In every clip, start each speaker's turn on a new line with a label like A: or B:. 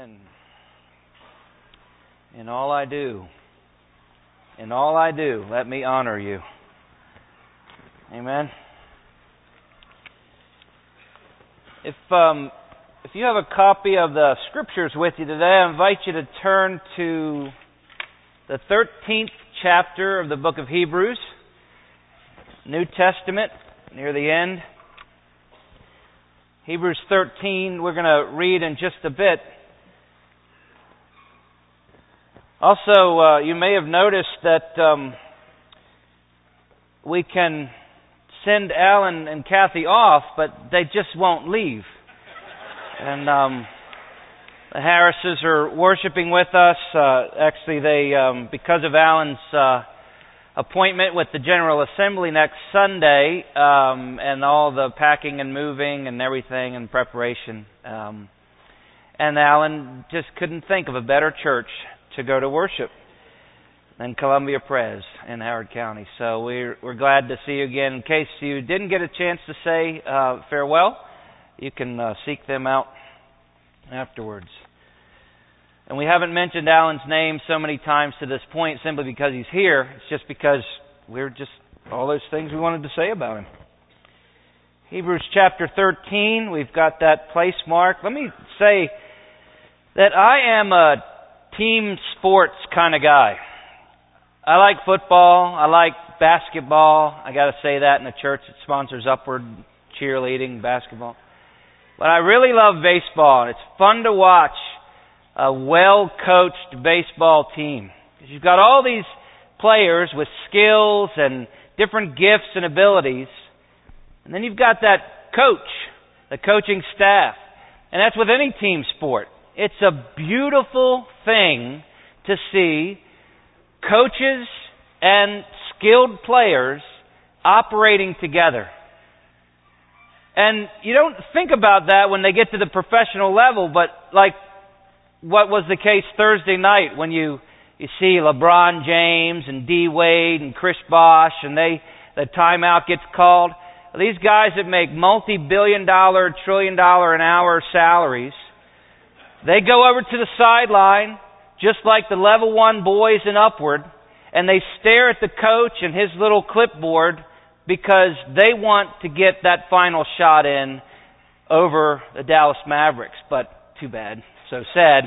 A: Amen. In all I do, let me honor you. Amen. If you have a copy of the Scriptures with you today, I invite you to turn to the 13th chapter of the book of Hebrews, New Testament, near the end. Hebrews 13, we're going to read in just a bit. Also, you may have noticed that we can send Alan and Kathy off, but they just won't leave. And the Harrises are worshiping with us. Actually, they because of Alan's appointment with the General Assembly next Sunday, and all the packing and moving and everything and preparation. And Alan just couldn't think of a better church to go to worship than Columbia Pres in Howard County. So we're glad to see you again. In case you didn't get a chance to say farewell, you can seek them out afterwards. And we haven't mentioned Alan's name so many times to this point simply because he's here. It's just because we're just all those things we wanted to say about him. Hebrews chapter 13, we've got that place marked. Let me say that I am a team sports kind of guy. I like football. I like basketball. I got to say that in a church that sponsors Upward cheerleading, basketball. But I really love baseball, and it's fun to watch a well-coached baseball team. Because you've got all these players with skills and different gifts and abilities. And then you've got that coach, the coaching staff. And that's with any team sport. It's a beautiful thing to see coaches and skilled players operating together. And you don't think about that when they get to the professional level, but like what was the case Thursday night when you see LeBron James and D. Wade and Chris Bosh and the timeout gets called. These guys that make multi-billion-dollar, trillion-dollar an hour salaries, they go over to the sideline, just like the level one boys and upward, and they stare at the coach and his little clipboard because they want to get that final shot in over the Dallas Mavericks. But too bad, so sad.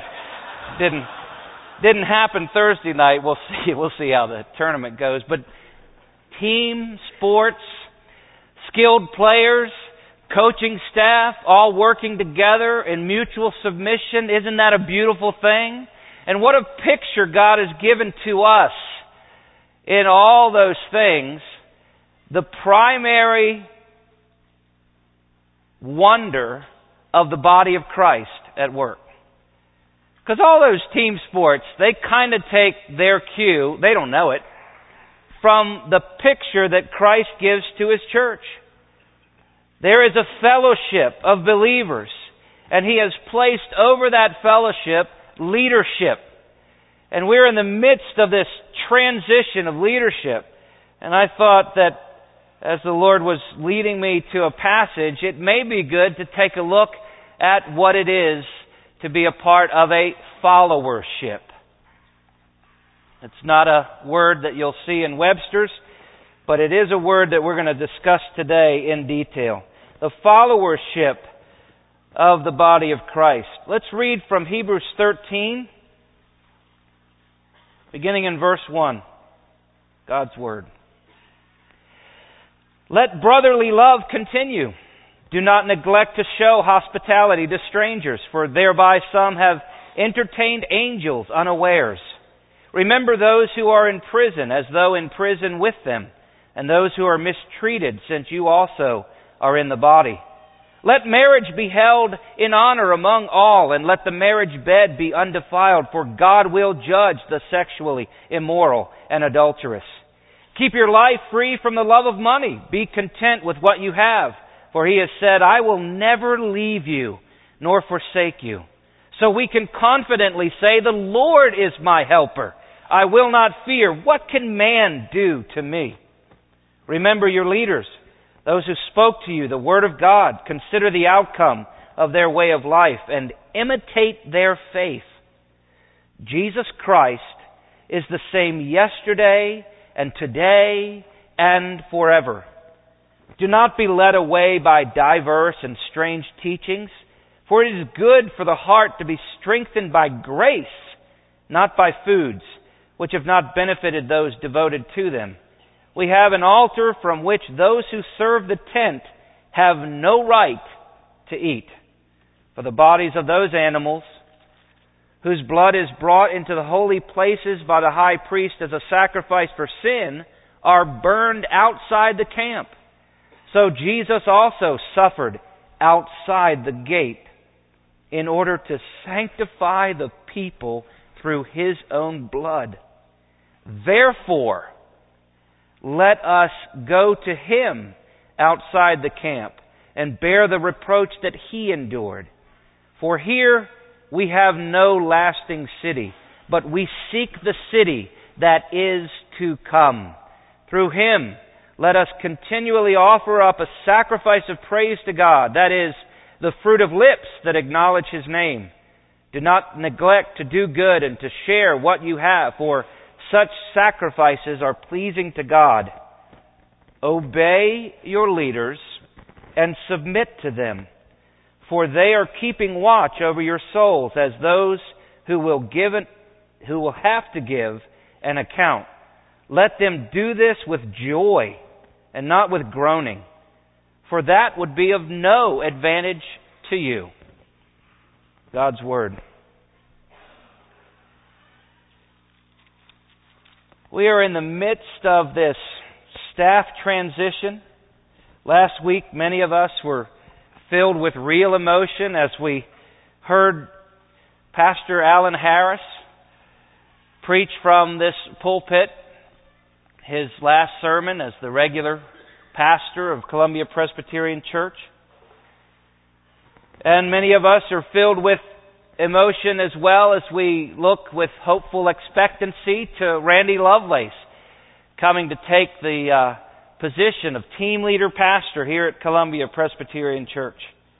A: Didn't happen Thursday night. We'll see how the tournament goes. But team sports, skilled players, coaching staff, all working together in mutual submission. Isn't that a beautiful thing? And what a picture God has given to us in all those things. The primary wonder of the body of Christ at work. Because all those team sports, they kind of take their cue, they don't know it, from the picture that Christ gives to His church. There is a fellowship of believers, and He has placed over that fellowship leadership. And we're in the midst of this transition of leadership. And I thought that as the Lord was leading me to a passage, it may be good to take a look at what it is to be a part of a followership. It's not a word that you'll see in Webster's, but it is a word that we're going to discuss today in detail. The followership of the body of Christ. Let's read from Hebrews 13, beginning in verse 1. God's Word. Let brotherly love continue. Do not neglect to show hospitality to strangers, for thereby some have entertained angels unawares. Remember those who are in prison, as though in prison with them, and those who are mistreated, since you also are in the body. Let marriage be held in honor among all, and let the marriage bed be undefiled, for God will judge the sexually immoral and adulterous. Keep your life free from the love of money. Be content with what you have, for He has said, I will never leave you nor forsake you. So we can confidently say, the Lord is my helper. I will not fear. What can man do to me? Remember your leaders, those who spoke to you the word of God. Consider the outcome of their way of life and imitate their faith. Jesus Christ is the same yesterday and today and forever. Do not be led away by diverse and strange teachings, for it is good for the heart to be strengthened by grace, not by foods, which have not benefited those devoted to them. We have an altar from which those who serve the tent have no right to eat. For the bodies of those animals, whose blood is brought into the holy places by the high priest as a sacrifice for sin, are burned outside the camp. So Jesus also suffered outside the gate in order to sanctify the people through His own blood. Therefore, let us go to Him outside the camp and bear the reproach that He endured. For here we have no lasting city, but we seek the city that is to come. Through Him, let us continually offer up a sacrifice of praise to God, that is, the fruit of lips that acknowledge His name. Do not neglect to do good and to share what you have, for such sacrifices are pleasing to God. Obey your leaders and submit to them, for they are keeping watch over your souls as those who will have to give an account. Let them do this with joy and not with groaning, for that would be of no advantage to you. God's Word. We are in the midst of this staff transition. Last week, many of us were filled with real emotion as we heard Pastor Alan Harris preach from this pulpit his last sermon as the regular pastor of Columbia Presbyterian Church. And many of us are filled with emotion as well as we look with hopeful expectancy to Randy Lovelace coming to take the position of team leader pastor here at Columbia Presbyterian Church.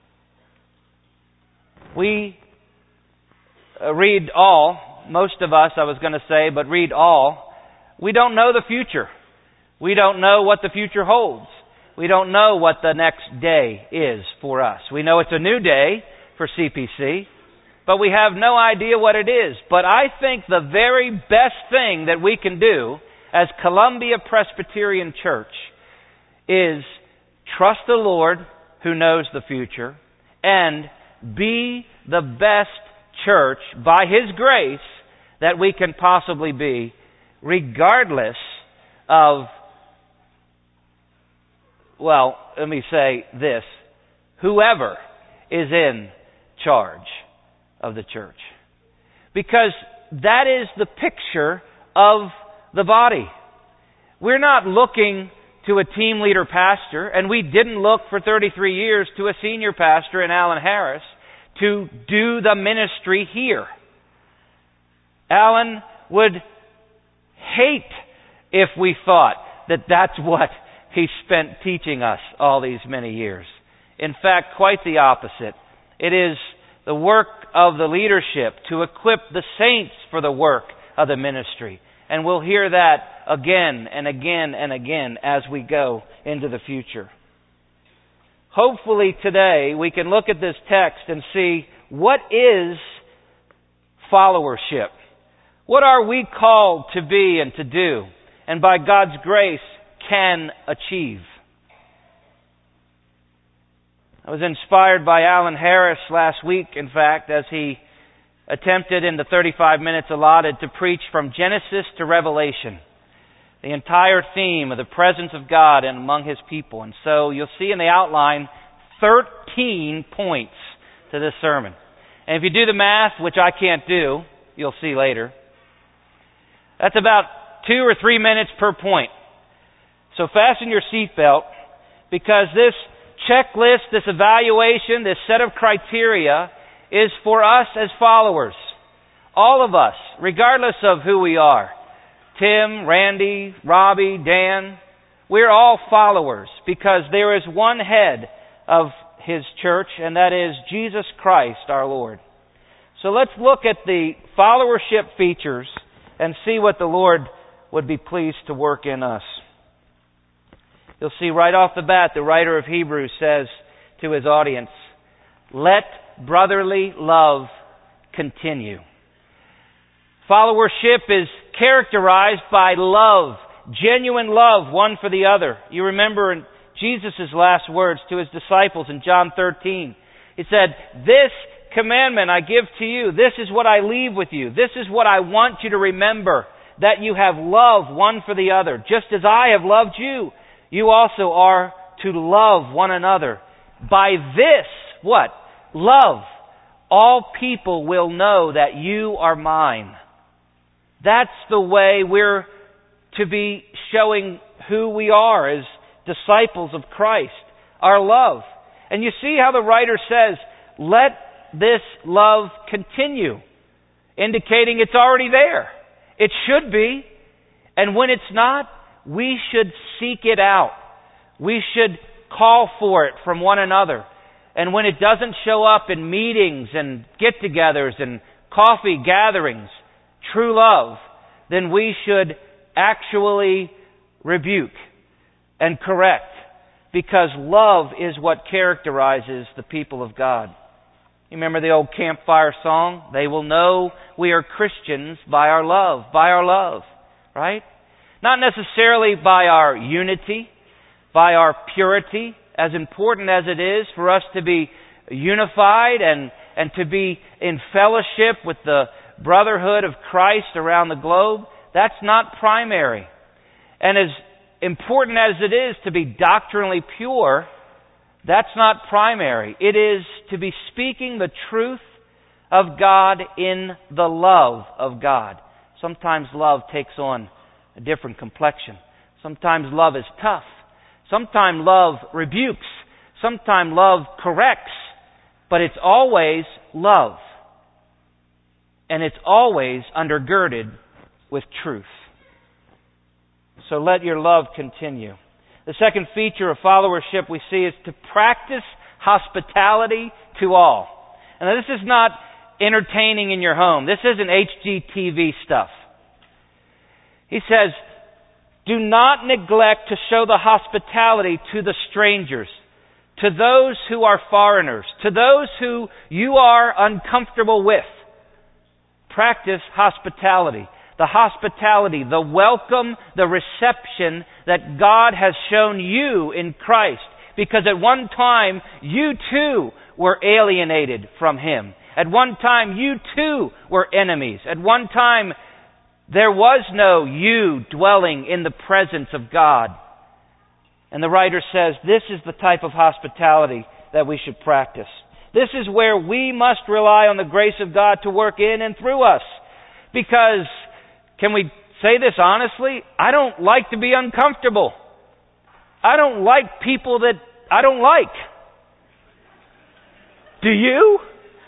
A: We read all, most of us I was going to say, but read all. We don't know the future. We don't know what the future holds. We don't know what the next day is for us. We know it's a new day for CPC, but we have no idea what it is. But I think the very best thing that we can do as Columbia Presbyterian Church is trust the Lord who knows the future and be the best church by His grace that we can possibly be, regardless of, well, let me say this, whoever is in charge of the church. Because that is the picture of the body. We're not looking to a team leader pastor, and we didn't look for 33 years to a senior pastor in Alan Harris to do the ministry here. Alan would hate if we thought that that's what he spent teaching us all these many years. In fact, quite the opposite. It is the work of the leadership to equip the saints for the work of the ministry. And we'll hear that again and again and again as we go into the future. Hopefully today we can look at this text and see what is followership. What are we called to be and to do, and by God's grace can achieve? I was inspired by Alan Harris last week, in fact, as he attempted in the 35 minutes allotted to preach from Genesis to Revelation, the entire theme of the presence of God and among His people. And so you'll see in the outline 13 points to this sermon. And if you do the math, which I can't do, you'll see later, that's about 2 or 3 minutes per point. So fasten your seatbelt, because this checklist, this evaluation, this set of criteria is for us as followers. All of us, regardless of who we are. Tim, Randy, Robbie, Dan, we're all followers because there is one head of His church, and that is Jesus Christ our Lord. So let's look at the followership features and see what the Lord would be pleased to work in us. You'll see right off the bat, the writer of Hebrews says to his audience, "Let brotherly love continue." Followership is characterized by love, genuine love one for the other. You remember in Jesus' last words to His disciples in John 13, He said, "This commandment I give to you, this is what I leave with you. This is what I want you to remember, that you have love one for the other. Just as I have loved you, you also are to love one another. By this," what? Love. "All people will know that you are mine." That's the way we're to be showing who we are as disciples of Christ, our love. And you see how the writer says, "Let this love continue," indicating it's already there. It should be. And when it's not, we should seek it out. We should call for it from one another. And when it doesn't show up in meetings and get-togethers and coffee gatherings, true love, then we should actually rebuke and correct, because love is what characterizes the people of God. You remember the old campfire song? "They will know we are Christians by our love," right? Not necessarily by our unity, by our purity, as important as it is for us to be unified and to be in fellowship with the brotherhood of Christ around the globe. That's not primary. And as important as it is to be doctrinally pure, that's not primary. It is to be speaking the truth of God in the love of God. Sometimes love takes on a different complexion. Sometimes love is tough. Sometimes love rebukes. Sometimes love corrects. But it's always love. And it's always undergirded with truth. So let your love continue. The second feature of followership we see is to practice hospitality to all. And this is not entertaining in your home. This isn't HGTV stuff. He says, "Do not neglect to show the hospitality to the strangers, to those who are foreigners, to those who you are uncomfortable with." Practice hospitality. The hospitality, the welcome, the reception that God has shown you in Christ. Because at one time, you too were alienated from Him. At one time, you too were enemies. At one time, there was no you dwelling in the presence of God. And the writer says, this is the type of hospitality that we should practice. This is where we must rely on the grace of God to work in and through us. Because, can we say this honestly? I don't like to be uncomfortable. I don't like people that I don't like. Do you?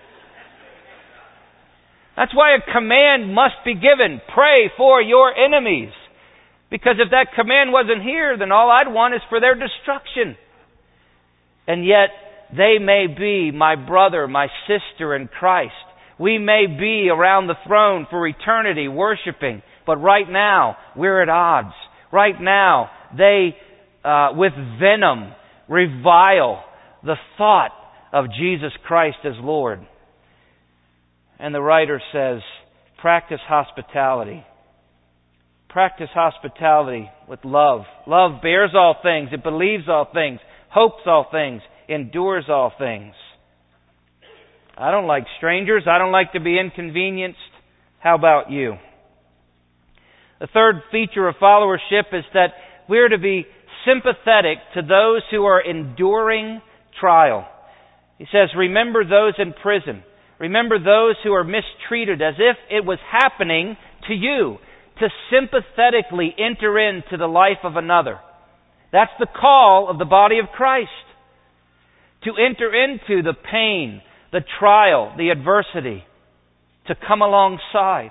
A: That's why a command must be given. Pray for your enemies. Because if that command wasn't here, then all I'd want is for their destruction. And yet, they may be my brother, my sister in Christ. We may be around the throne for eternity worshiping. But right now, we're at odds. Right now, they, with venom, revile the thought of Jesus Christ as Lord. And the writer says, practice hospitality. Practice hospitality with love. Love bears all things. It believes all things. Hopes all things. Endures all things. I don't like strangers. I don't like to be inconvenienced. How about you? The third feature of followership is that we're to be sympathetic to those who are enduring trial. He says, remember those in prison. Remember those who are mistreated as if it was happening to you. To sympathetically enter into the life of another. That's the call of the body of Christ. To enter into the pain, the trial, the adversity. To come alongside.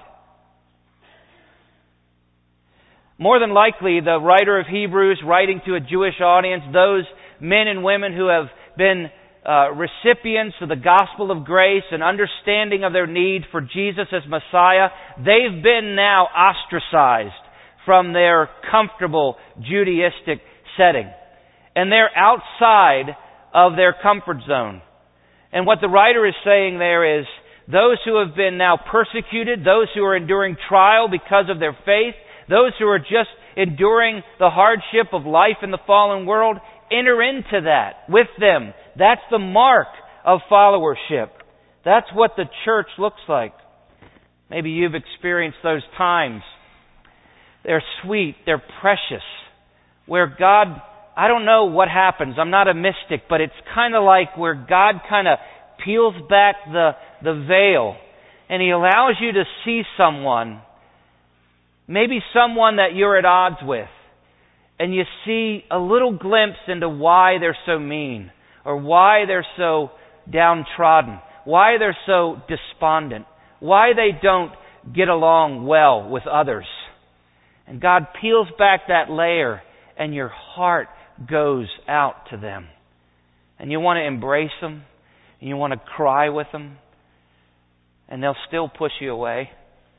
A: More than likely, the writer of Hebrews, writing to a Jewish audience, those men and women who have been recipients of the gospel of grace and understanding of their need for Jesus as Messiah, they've been now ostracized from their comfortable Judaistic setting. And they're outside of their comfort zone. And what the writer is saying there is, those who have been now persecuted, those who are enduring trial because of their faith, those who are just enduring the hardship of life in the fallen world, enter into that with them. That's the mark of followership. That's what the church looks like. Maybe you've experienced those times. They're sweet, they're precious, where God, I don't know what happens, I'm not a mystic, but it's kind of like where God kind of peels back the veil and He allows you to see someone, maybe someone that you're at odds with, and you see a little glimpse into why they're so mean, or why they're so downtrodden, why they're so despondent, why they don't get along well with others. And God peels back that layer, and your heart goes out to them. And you want to embrace them, and you want to cry with them, and they'll still push you away.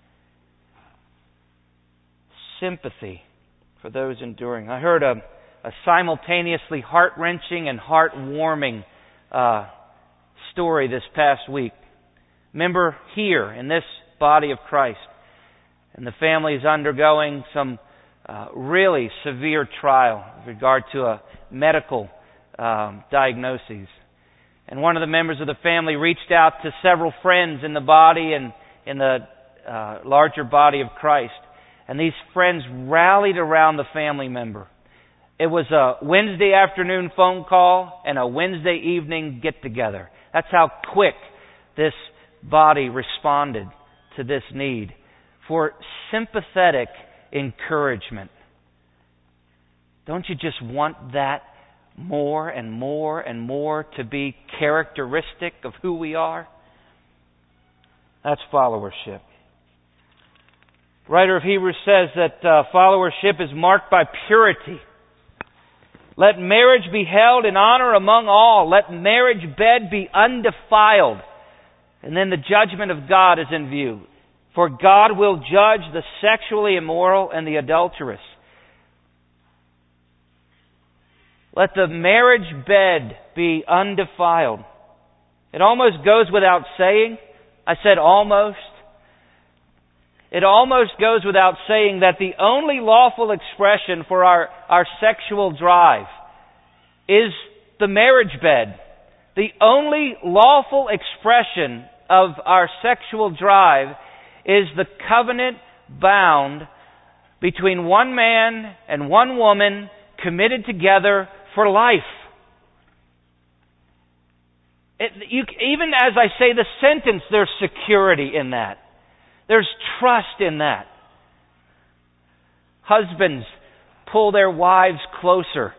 A: Sympathy for those enduring. I heard a simultaneously heart-wrenching and heart-warming story this past week. Member here in this body of Christ, and the family is undergoing some really severe trial with regard to a medical diagnosis. And one of the members of the family reached out to several friends in the body and in the larger body of Christ. And these friends rallied around the family member. It was a Wednesday afternoon phone call and a Wednesday evening get-together. That's how quick this body responded to this need for sympathetic encouragement. Don't you just want that more and more and more to be characteristic of who we are? That's followership. The writer of Hebrews says that followership is marked by purity. Let marriage be held in honor among all. Let marriage bed be undefiled. And then the judgment of God is in view. For God will judge the sexually immoral and the adulterous. Let the marriage bed be undefiled. It almost goes without saying. I said almost. It almost goes without saying that the only lawful expression for our sexual drive is the marriage bed. The only lawful expression of our sexual drive is the covenant bound between one man and one woman committed together for life. Even as I say the sentence, there's security in that. There's trust in that. Husbands pull their wives closer.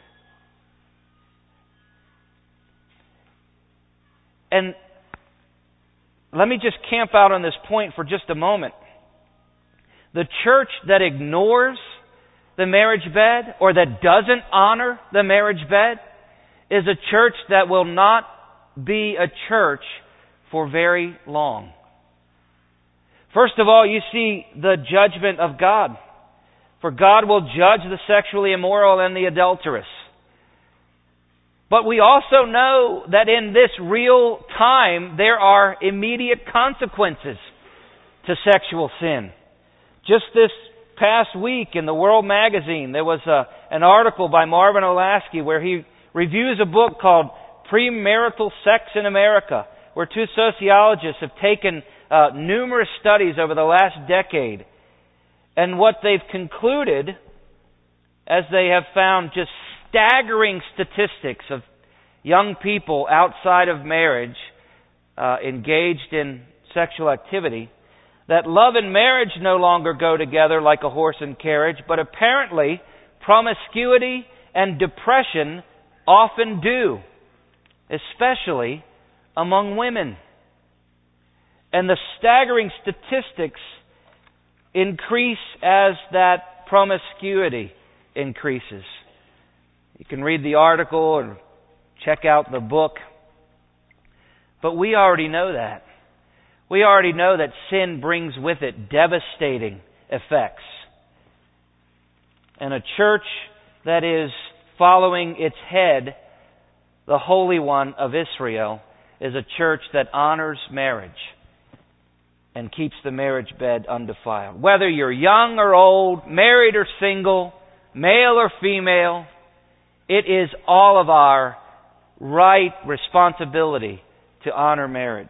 A: And let me just camp out on this point for just a moment. The church that ignores the marriage bed or that doesn't honor the marriage bed is a church that will not be a church for very long. First of all, you see the judgment of God. For God will judge the sexually immoral and the adulterous. But we also know that in this real time, there are immediate consequences to sexual sin. Just this past week in the World Magazine, there was an article by Marvin Olasky where he reviews a book called Premarital Sex in America, where two sociologists have taken numerous studies over the last decade. And what they've concluded, as they have found just staggering statistics of young people outside of marriage engaged in sexual activity, that love and marriage no longer go together like a horse and carriage, but apparently promiscuity and depression often do, especially among women. And the staggering statistics increase as that promiscuity increases. You can read the article or check out the book But we already know that. We already know that sin brings with it devastating effects. And a church that is following its head, the Holy One of Israel, is a church that honors marriage and keeps the marriage bed undefiled. Whether you're young or old, married or single, male or female, it is all of our right responsibility to honor marriage.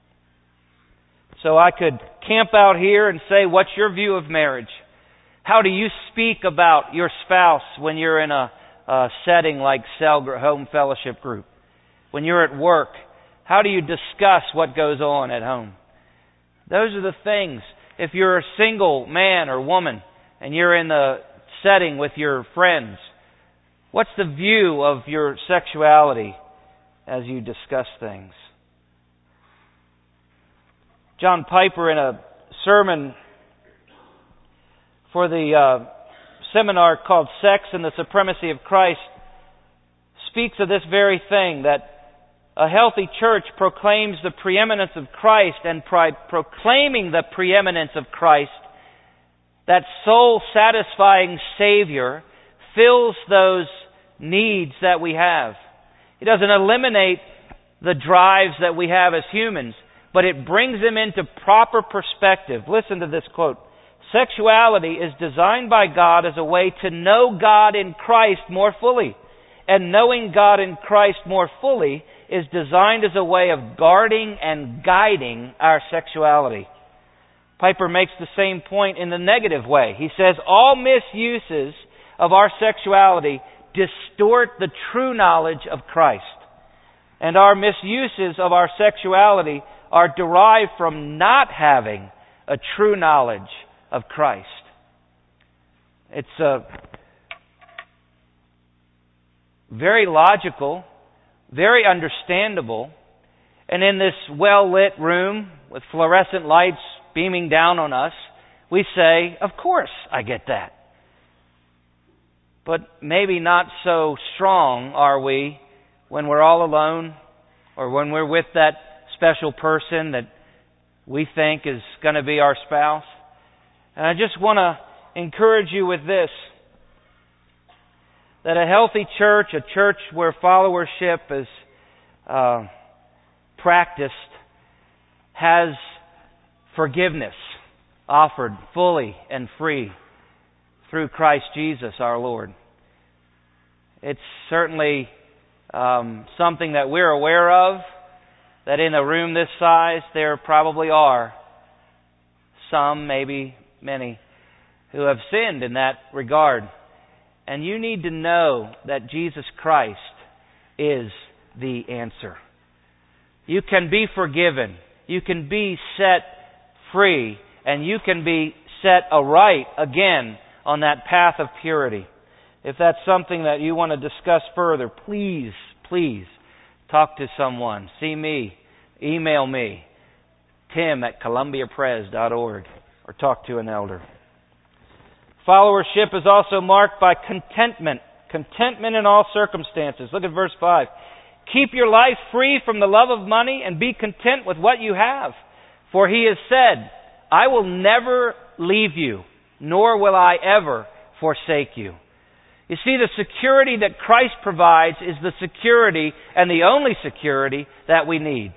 A: So I could camp out here and say, what's your view of marriage? How do you speak about your spouse when you're in a setting like cell home fellowship group? When you're at work, how do you discuss what goes on at home? Those are the things. If you're a single man or woman and you're in the setting with your friends, what's the view of your sexuality as you discuss things? John Piper, in a sermon for the seminar called Sex and the Supremacy of Christ, speaks of this very thing, that a healthy church proclaims the preeminence of Christ, and proclaiming the preeminence of Christ, that soul-satisfying Savior fills those needs that we have. He doesn't eliminate the drives that we have as humans, but it brings them into proper perspective. Listen to this quote. Sexuality is designed by God as a way to know God in Christ more fully. And knowing God in Christ more fully is designed as a way of guarding and guiding our sexuality. Piper makes the same point in the negative way. He says, all misuses of our sexuality distort the true knowledge of Christ. And our misuses of our sexuality are derived from not having a true knowledge of Christ. It's very logical, very understandable, and in this well-lit room with fluorescent lights beaming down on us, we say, of course I get that. But maybe not so strong are we when we're all alone, or when we're with that special person that we think is going to be our spouse. And I just want to encourage you with this, that a healthy church, a church where followership is practiced, has forgiveness offered fully and free through Christ Jesus our Lord. It's certainly something that we're aware of, that in a room this size there probably are some, maybe many, who have sinned in that regard. And you need to know that Jesus Christ is the answer. You can be forgiven. You can be set free. And you can be set aright again on that path of purity. If that's something that you want to discuss further, please talk to someone. See me. Email me. tim@columbiapres.org, or talk to an elder. Followership is also marked by contentment. Contentment in all circumstances. Look at verse 5. Keep your life free from the love of money and be content with what you have. For he has said, I will never leave you, nor will I ever forsake you. You see, the security that Christ provides is the security and the only security that we need.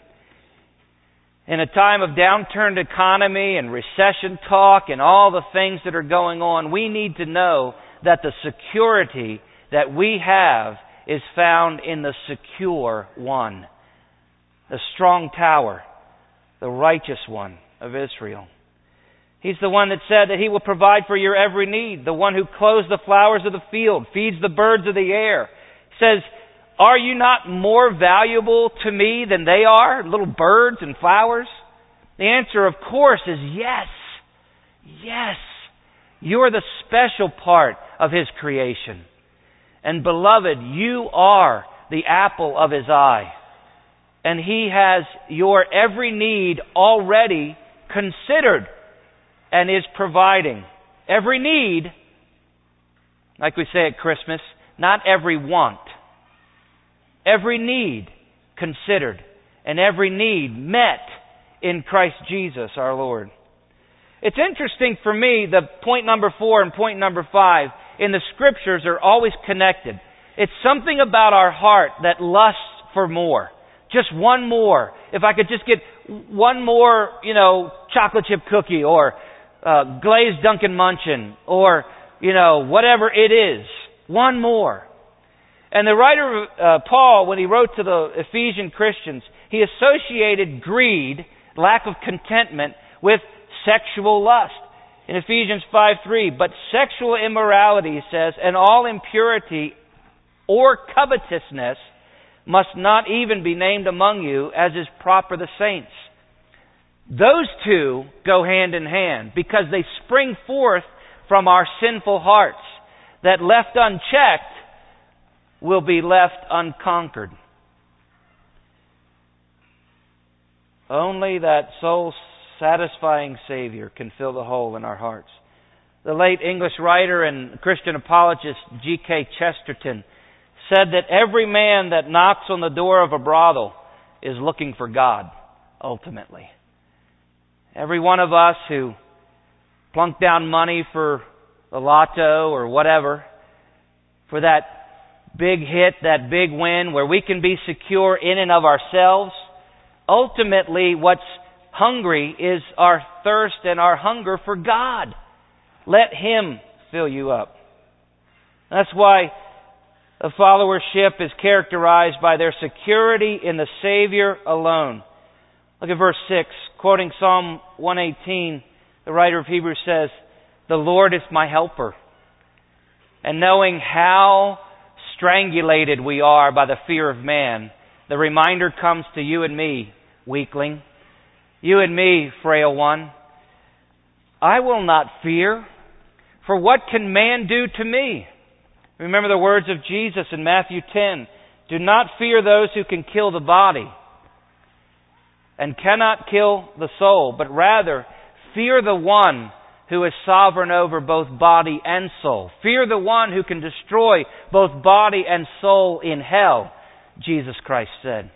A: In a time of downturned economy and recession talk and all the things that are going on, we need to know that the security that we have is found in the secure one, the strong tower, the righteous one of Israel. He's the one that said that he will provide for your every need, the one who clothes the flowers of the field, feeds the birds of the air. He says, are you not more valuable to me than they are, little birds and flowers? The answer, of course, is yes. Yes. You're the special part of his creation. And beloved, you are the apple of his eye. And he has your every need already considered and is providing. Every need, like we say at Christmas, not every want. Every need considered and every need met in Christ Jesus our Lord. It's interesting for me, the point number 4 and point number 5 in the Scriptures are always connected. It's something about our heart that lusts for more. Just one more. If I could just get one more, chocolate chip cookie or glazed Dunkin' Munchin or, whatever it is. One more. And the writer, Paul, when he wrote to the Ephesian Christians, he associated greed, lack of contentment, with sexual lust. In Ephesians 5:3, but sexual immorality, he says, and all impurity or covetousness must not even be named among you, as is proper the saints. Those two go hand in hand because they spring forth from our sinful hearts that, left unchecked, will be left unconquered. Only that soul-satisfying Savior can fill the hole in our hearts. The late English writer and Christian apologist G.K. Chesterton said that every man that knocks on the door of a brothel is looking for God, ultimately. Every one of us who plunked down money for the lotto or whatever, for that big hit, that big win, where we can be secure in and of ourselves, ultimately what's hungry is our thirst and our hunger for God. Let Him fill you up. That's why a followership is characterized by their security in the Savior alone. Look at verse 6. Quoting Psalm 118, the writer of Hebrews says, "The Lord is my helper." And knowing how strangulated we are by the fear of man, the reminder comes to you and me, weakling. You and me, frail one. I will not fear, for what can man do to me? Remember the words of Jesus in Matthew 10. Do not fear those who can kill the body and cannot kill the soul, but rather fear the one who is sovereign over both body and soul. Fear the one who can destroy both body and soul in hell, Jesus Christ said.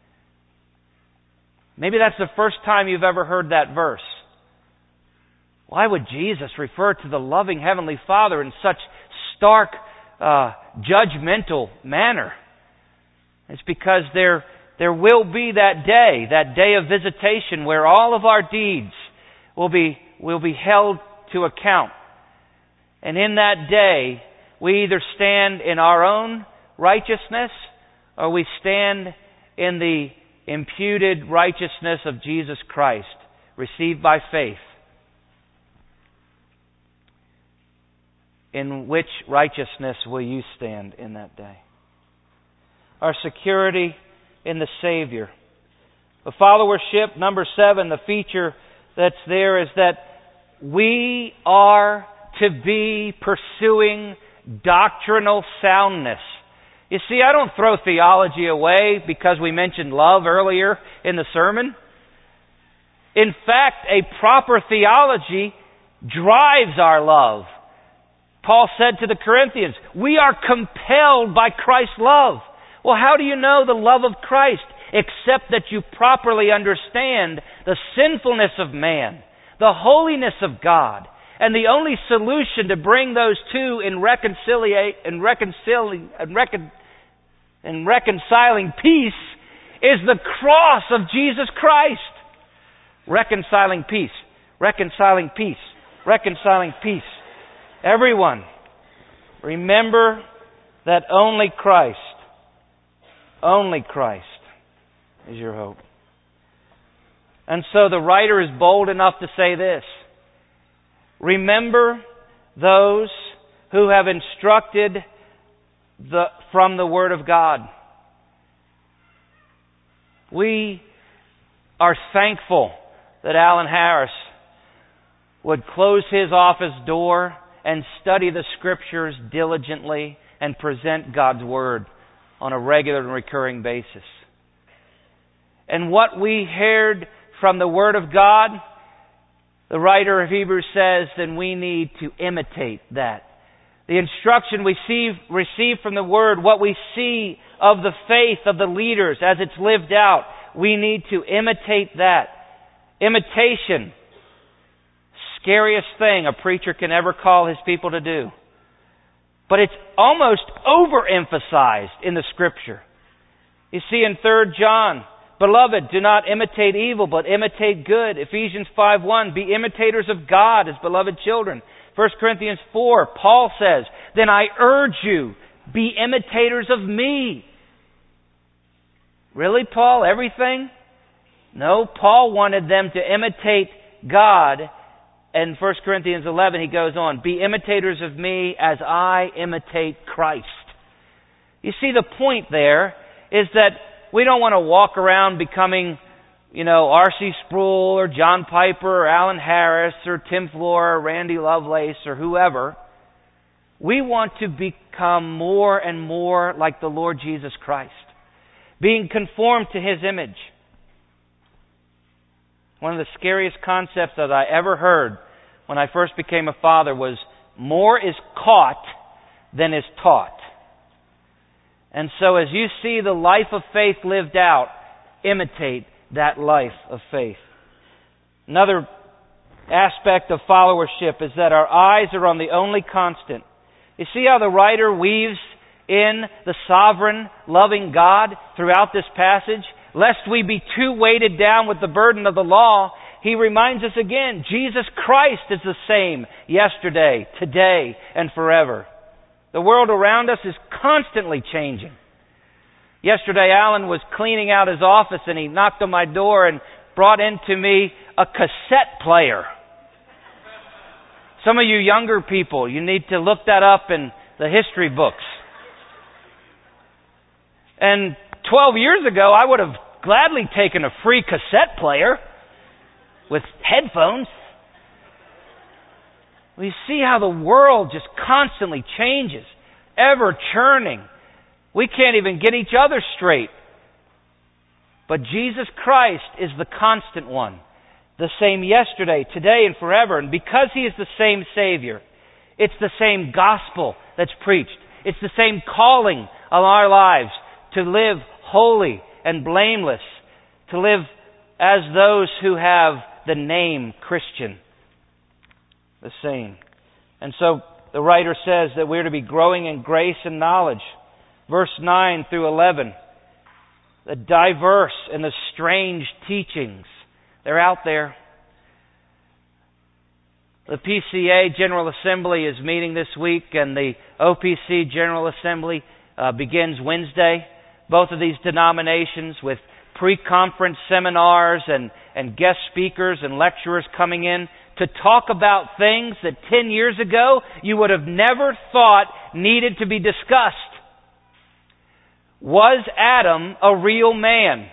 A: Maybe that's the first time you've ever heard that verse. Why would Jesus refer to the loving Heavenly Father in such stark, judgmental manner? It's because there will be that day of visitation, where all of our deeds will be held to account. And in that day, we either stand in our own righteousness or we stand in the imputed righteousness of Jesus Christ, received by faith. In which righteousness will you stand in that day? Our security in the Savior. The followership, number 7, the feature that's there is that we are to be pursuing doctrinal soundness. You see, I don't throw theology away because we mentioned love earlier in the sermon. In fact, a proper theology drives our love. Paul said to the Corinthians, we are compelled by Christ's love. Well, how do you know the love of Christ? Except that you properly understand the sinfulness of man, the holiness of God, and the only solution to bring those two in reconciling peace is the cross of Jesus Christ. Reconciling peace. Reconciling peace. Reconciling peace. Everyone, remember that only Christ is your hope. And so the writer is bold enough to say this. Remember those who have instructed from the Word of God. We are thankful that Alan Harris would close his office door and study the Scriptures diligently and present God's Word on a regular and recurring basis. And what we heard from the Word of God, the writer of Hebrews says, then we need to imitate that. The instruction we receive from the Word, what we see of the faith of the leaders as it's lived out, we need to imitate that. Imitation, scariest thing a preacher can ever call his people to do. But it's almost overemphasized in the Scripture. You see in 3 John, beloved, do not imitate evil, but imitate good. Ephesians 5:1, be imitators of God as beloved children. 1 Corinthians 4, Paul says, then I urge you, be imitators of me. Really, Paul? Everything? No, Paul wanted them to imitate God. In 1 Corinthians 11, he goes on, be imitators of me as I imitate Christ. You see, the point there is that we don't want to walk around becoming, R.C. Sproul or John Piper or Alan Harris or Tim Floor or Randy Lovelace or whoever. We want to become more and more like the Lord Jesus Christ, being conformed to His image. One of the scariest concepts that I ever heard when I first became a father was more is caught than is taught. And so as you see the life of faith lived out, imitate that life of faith. Another aspect of followership is that our eyes are on the only constant. You see how the writer weaves in the sovereign, loving God throughout this passage? Lest we be too weighted down with the burden of the law, he reminds us again, Jesus Christ is the same yesterday, today, and forever. The world around us is constantly changing. Yesterday, Alan was cleaning out his office and he knocked on my door and brought into me a cassette player. Some of you younger people, you need to look that up in the history books. And 12 years ago, I would have gladly taken a free cassette player with headphones. We see how the world just constantly changes, ever churning. We can't even get each other straight. But Jesus Christ is the constant one, the same yesterday, today, and forever. And because He is the same Savior, it's the same gospel that's preached. It's the same calling on our lives to live holy and blameless, to live as those who have the name Christian. The same. And so the writer says that we're to be growing in grace and knowledge. Verse 9 through 11. The diverse and the strange teachings. They're out there. The PCA General Assembly is meeting this week, and the OPC General Assembly begins Wednesday. Both of these denominations with pre-conference seminars and guest speakers and lecturers coming in to talk about things that 10 years ago you would have never thought needed to be discussed. Was Adam a real man?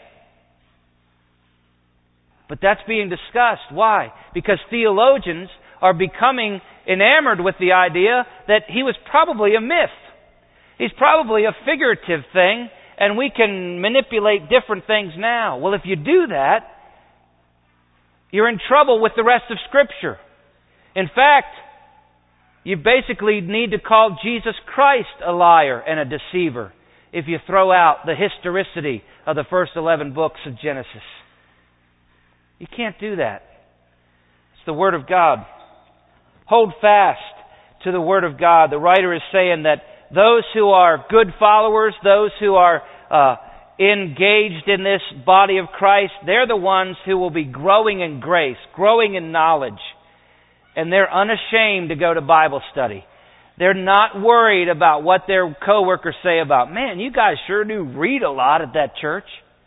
A: But that's being discussed. Why? Because theologians are becoming enamored with the idea that he was probably a myth. He's probably a figurative thing, and we can manipulate different things now. Well, if you do that, you're in trouble with the rest of Scripture. In fact, you basically need to call Jesus Christ a liar and a deceiver if you throw out the historicity of the first 11 books of Genesis. You can't do that. It's the Word of God. Hold fast to the Word of God. The writer is saying that those who are good followers, those who are engaged in this body of Christ, they're the ones who will be growing in grace, growing in knowledge. And they're unashamed to go to Bible study. They're not worried about what their coworkers say about, man, you guys sure do read a lot at that church.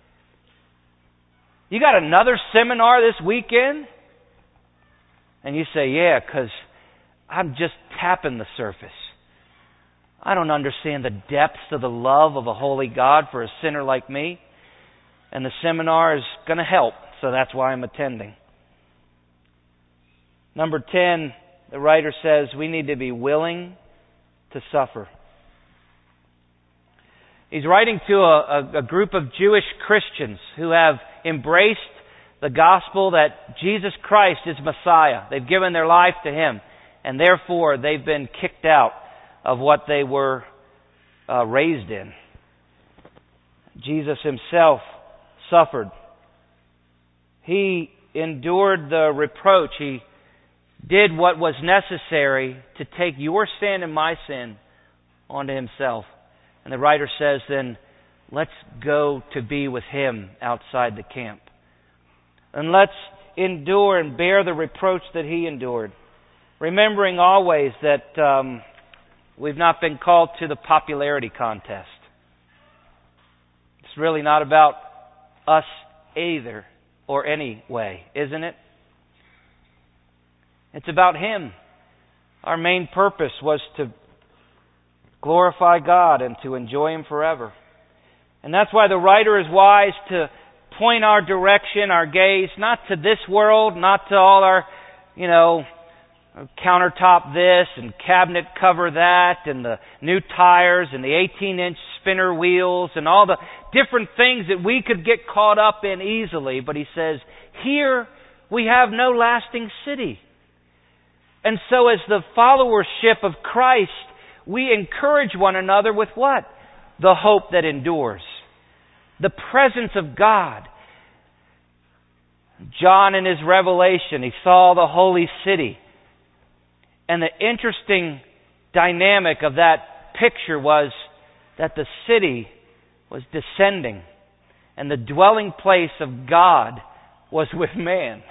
A: You got another seminar this weekend? And you say, yeah, because I'm just tapping the surface. I don't understand the depths of the love of a holy God for a sinner like me. And the seminar is going to help, so that's why I'm attending. Number 10, the writer says we need to be willing to suffer. He's writing to a group of Jewish Christians who have embraced the gospel that Jesus Christ is Messiah. They've given their life to Him, and therefore they've been kicked out of what they were raised in. Jesus Himself suffered He endured the reproach. He did what was necessary to take your sin and my sin onto Himself. And the writer says then, let's go to be with Him outside the camp. And let's endure and bear the reproach that He endured. Remembering always that we've not been called to the popularity contest. It's really not about us either or any way, isn't it? It's about Him. Our main purpose was to glorify God and to enjoy Him forever. And that's why the writer is wise to point our direction, our gaze, not to this world, not to all our, countertop this and cabinet cover that and the new tires and the 18-inch spinner wheels and all the different things that we could get caught up in easily. But he says, here we have no lasting city. And so as the followership of Christ, we encourage one another with what? The hope that endures. The presence of God. John in his revelation, he saw the holy city. And the interesting dynamic of that picture was that the city was descending and the dwelling place of God was with man.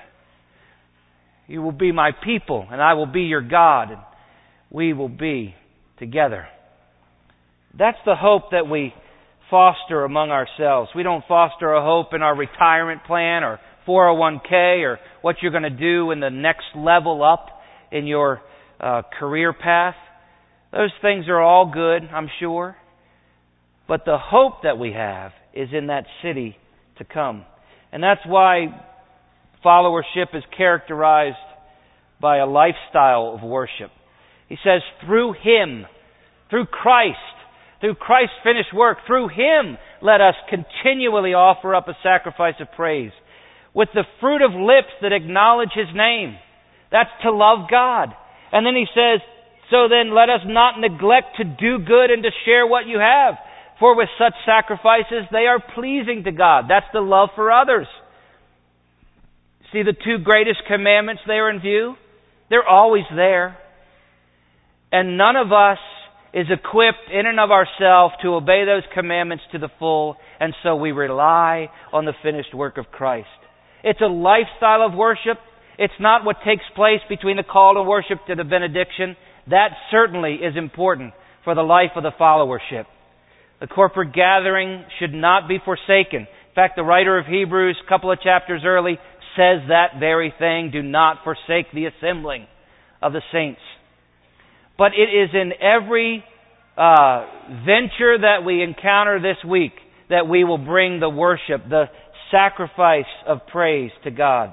A: You will be my people and I will be your God and we will be together. That's the hope that we foster among ourselves. We don't foster a hope in our retirement plan or 401k or what you're going to do in the next level up in your career path. Those things are all good, I'm sure. But the hope that we have is in that city to come. And that's why followership is characterized by a lifestyle of worship. He says, through Him, through Christ's finished work, through Him, let us continually offer up a sacrifice of praise with the fruit of lips that acknowledge His name. That's to love God. And then he says, so then let us not neglect to do good and to share what you have. For with such sacrifices they are pleasing to God. That's the love for others. See the two greatest commandments there in view? They're always there. And none of us is equipped in and of ourselves to obey those commandments to the full. And so we rely on the finished work of Christ. It's a lifestyle of worship. It's not what takes place between the call to worship to the benediction. That certainly is important for the life of the followership. The corporate gathering should not be forsaken. In fact, the writer of Hebrews, a couple of chapters early, says that very thing. Do not forsake the assembling of the saints. But it is in every venture that we encounter this week that we will bring the worship, the sacrifice of praise to God.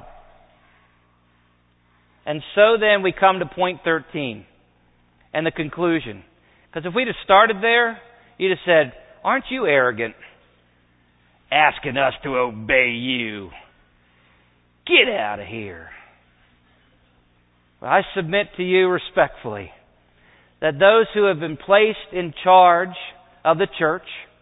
A: And so then we come to point 13 and the conclusion. Because if we'd have started there, you'd have said, aren't you arrogant? Asking us to obey you. Get out of here. Well, I submit to you respectfully that those who have been placed in charge of the church,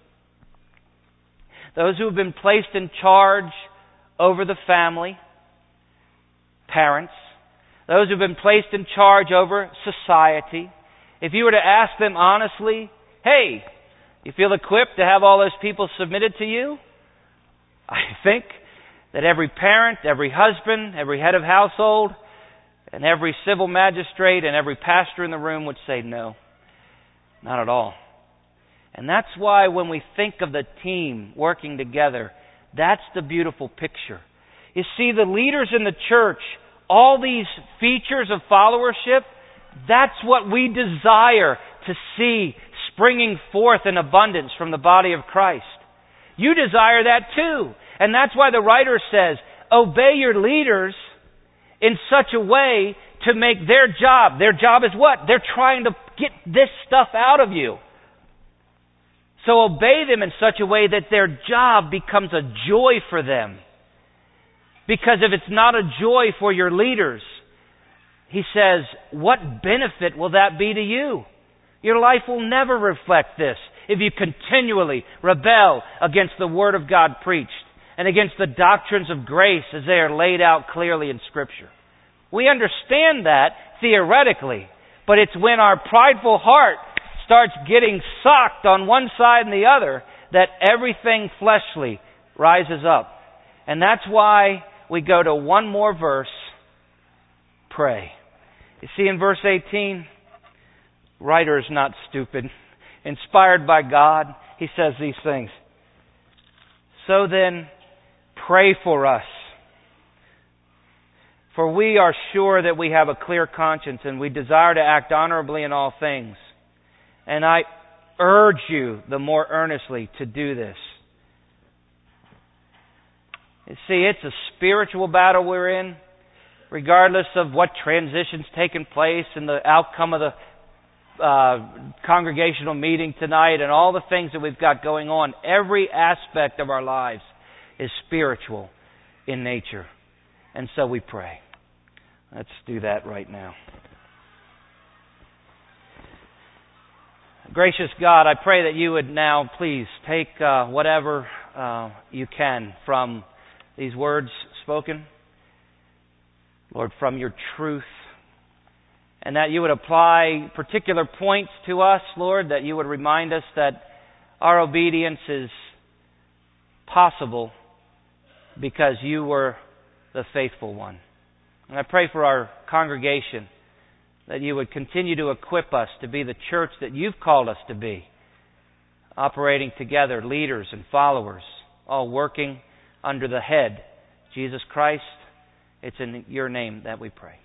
A: those who have been placed in charge over the family, parents, those who have been placed in charge over society, if you were to ask them honestly, hey, you feel equipped to have all those people submitted to you? I think that every parent, every husband, every head of household, and every civil magistrate and every pastor in the room would say no, not at all. And that's why when we think of the team working together, that's the beautiful picture. You see, the leaders in the church, all these features of followership, that's what we desire to see springing forth in abundance from the body of Christ. You desire that too. And that's why the writer says, obey your leaders in such a way to make their job is what? They're trying to get this stuff out of you. So obey them in such a way that their job becomes a joy for them. Because if it's not a joy for your leaders, he says, what benefit will that be to you? Your life will never reflect this if you continually rebel against the Word of God preached. and against the doctrines of grace as they are laid out clearly in Scripture. We understand that theoretically, but it's when our prideful heart starts getting socked on one side and the other that everything fleshly rises up. And that's why we go to one more verse, pray. You see in verse 18, writer is not stupid. Inspired by God, he says these things. So then, pray for us. For we are sure that we have a clear conscience and we desire to act honorably in all things. And I urge you the more earnestly to do this. You see, it's a spiritual battle we're in, regardless of what transition's taken place and the outcome of the congregational meeting tonight and all the things that we've got going on. Every aspect of our lives is spiritual in nature. And so we pray. Let's do that right now. Gracious God, I pray that you would now please take whatever you can from these words spoken, Lord, from your truth, and that you would apply particular points to us, Lord, that you would remind us that our obedience is possible because you were the faithful one. And I pray for our congregation that you would continue to equip us to be the church that you've called us to be, operating together, leaders and followers, all working under the head, Jesus Christ. It's in your name that we pray.